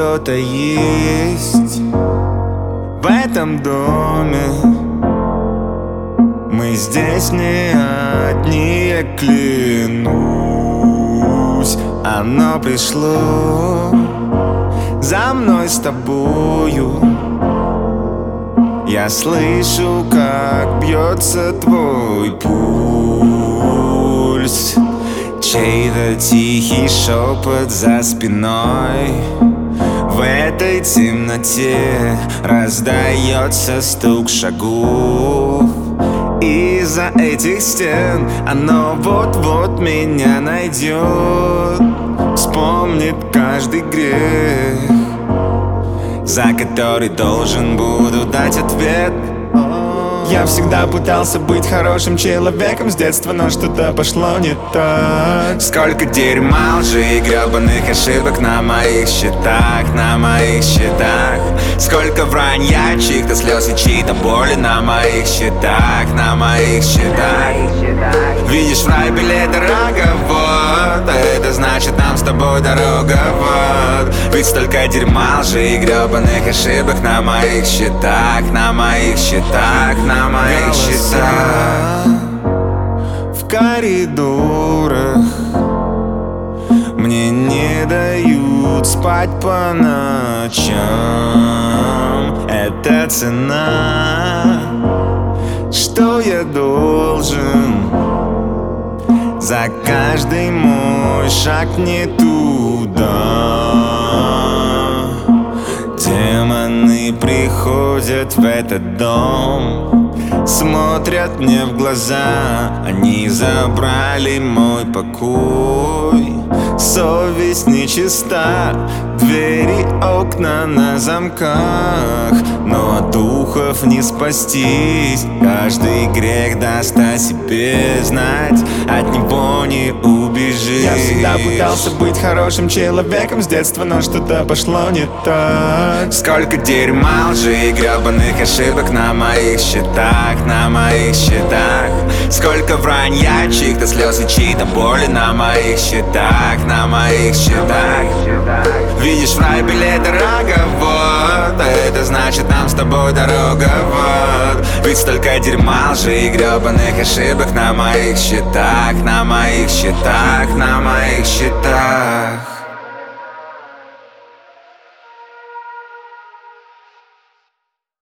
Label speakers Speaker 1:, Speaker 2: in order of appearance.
Speaker 1: кто-то есть в этом доме. Мы здесь не одни, я клянусь. Оно пришло за мной с тобою. Я слышу, как бьется твой пульс. Чей-то тихий шепот за спиной. В этой темноте раздается стук шагов. Из-за этих стен оно вот-вот меня найдет. Вспомнит каждый грех, за который должен буду дать ответ. Я всегда пытался быть хорошим человеком с детства, но что-то пошло не так. Сколько дерьма, лжи и гребаных ошибок на моих счетах, на моих счетах. Сколько вранья, чьих-то слез и чьей-то боли на моих счетах, на моих счетах. Видишь, в рай билет дорого, вот, а это значит нам с тобой дорога, вот. Ведь столько дерьма, лжи и гребаных ошибок на моих счетах, на моих счетах, на моих счетах. В коридорах мне не дают спать по ночам. Это цена, что я должен за каждый мой шаг не туда. Демоны приходят в этот дом, смотрят мне в глаза. Они забрали мой покой. Совесть нечиста, двери, окна на замках. Но от духов не спастись. Каждый грех даст о себе знать. От него не убежишь. Я всегда пытался быть хорошим человеком с детства, но что-то пошло не так. Сколько дерьма, лжи и гребаных ошибок на моих счетах, на моих счетах. Сколько вранья, чьих-то слез и чьей-то боли на моих счетах, на моих счетах. Видишь, в рай билет дорого, вот, а это значит нам с тобой дорога, вот. Ведь столько дерьма, лжи и гребаных ошибок на моих счетах, на моих счетах, на моих счетах.